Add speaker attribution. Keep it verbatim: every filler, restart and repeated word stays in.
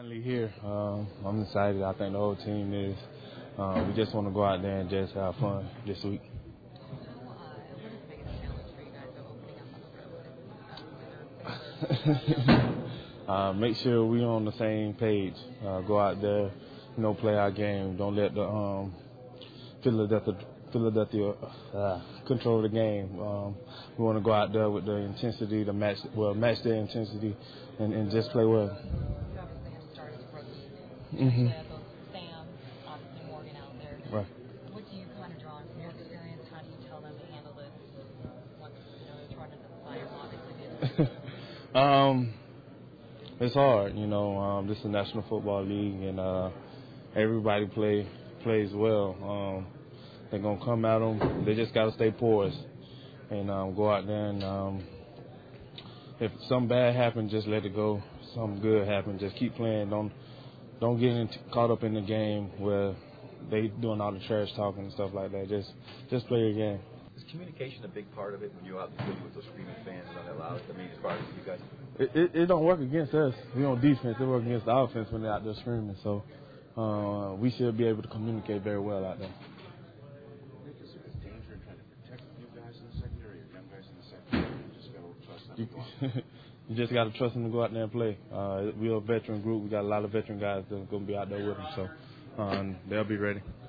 Speaker 1: Finally here. Um, I'm excited. I think the whole team is. Uh, we just want to go out there and just have fun this week. uh, make sure we on the same page. Uh, go out there, you know, play our game. Don't let the um, Philadelphia, Philadelphia uh, control the game. Um, we want to go out there with the intensity, the match, well, match their intensity, and, and just play well. Mm-hmm.
Speaker 2: Sam, obviously Morgan out there.
Speaker 1: Right.
Speaker 2: What do you kind of draw on from your experience? How do you tell them to handle this once you know it's running the fire, obviously?
Speaker 1: um, it's hard, you know. Um, this is a National Football League, and uh, everybody play plays well. Um, they're gonna come at them. They just gotta stay poised and um, go out there and um, if something bad happens, just let it go. Something good happens, just keep playing. Don't Don't get into, caught up in the game where they doing all the trash talking and stuff like that. Just just play your game.
Speaker 3: Is communication a big part of it when you're out there with those screaming fans and all that loud? I mean, as far as you guys?
Speaker 1: It, it, it don't work against us. We on defense. It works against the offense when they're out there screaming. So uh, we should be able to communicate very well out there.
Speaker 4: Nick, is there a danger in trying to protect you guys in the secondary or young guys in the secondary? You just got to trust them to go out.
Speaker 1: You just got to trust them to go out there and play. Uh, we're a veteran group. We got a lot of veteran guys that are going to be out there with them, so um, they'll be ready.